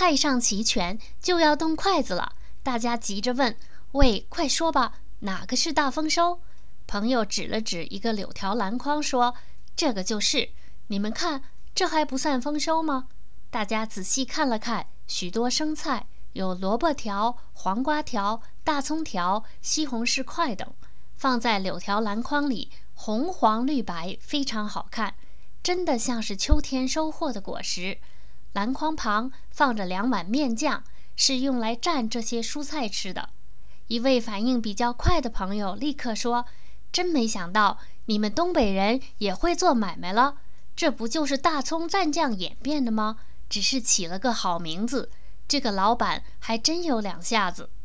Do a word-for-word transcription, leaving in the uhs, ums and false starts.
菜上齐全，就要动筷子了。大家急着问：喂，快说吧，哪个是大丰收？朋友指了指一个柳条篮筐说：这个就是。你们看，这还不算丰收吗？大家仔细看了看，许多生菜，有萝卜条、黄瓜条、大葱条、西红柿块等，放在柳条篮筐里，红黄绿白，非常好看，真的像是秋天收获的果实。篮筐旁放着两碗面酱，是用来蘸这些蔬菜吃的。一位反应比较快的朋友立刻说：真没想到你们东北人也会做买卖了，这不就是大葱蘸酱演变的吗？只是起了个好名字，这个老板还真有两下子。